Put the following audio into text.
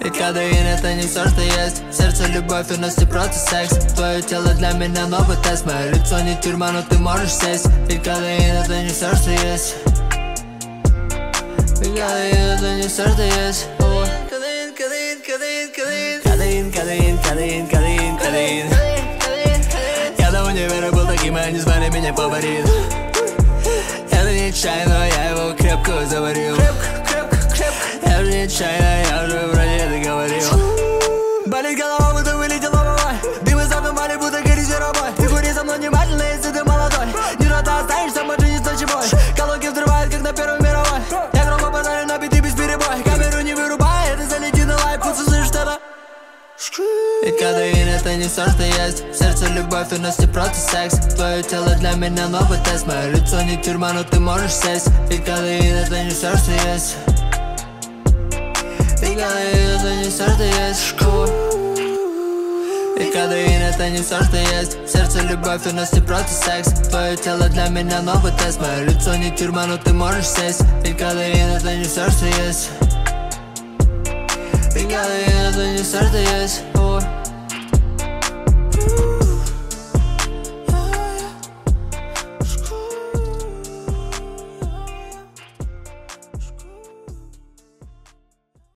Ведь кадеин это не все, что есть. Сердце любовь, у нас не просто секс. Твое тело для меня новый тест. Мое лицо не тюрьма, но ты можешь сесть. Ведь кадеин это не все, что есть. Ведь кадеин это не все, что есть. Кадеин, кадеин, кадеин, кадеин. Кадеин, кадеин, кадеин, кадеин, кадеин. Я до универа был таким, и они звали меня фаворит. Это не чай, но я его крепко заварил. Это не чай, но я уже вроде договорил. Болит голова, будто вылетела волной. Дым из окна вали, будто горит зверобой. Ты кури со мной внимательно, если ты молодой. Не рота останешься, больше не с ночевой. Колонки взрывают, как на Первой мировой. Я громко базарю, набитый без перебой. Камеру не вырубай, это залети на лайв. Пусть услышишь что-то. Ведь кадеин это не все, что есть. Сердце любовь, у нас не просто секс. Твое тело для меня новый тест. Мое лицо не тюрьма, но ты можешь сесть. Ведь кадеин это не все, что есть. Ведь кадеин это не все, что есть. Ведь кадеин это не все, что есть. Сердце любовь, у нас не просто секс. Твое тело для меня новый тест. Мое лицо не тюрьма, но ты можешь сесть. Ведь кадеин это не все, что есть. Ведь кадеин это не все, что есть.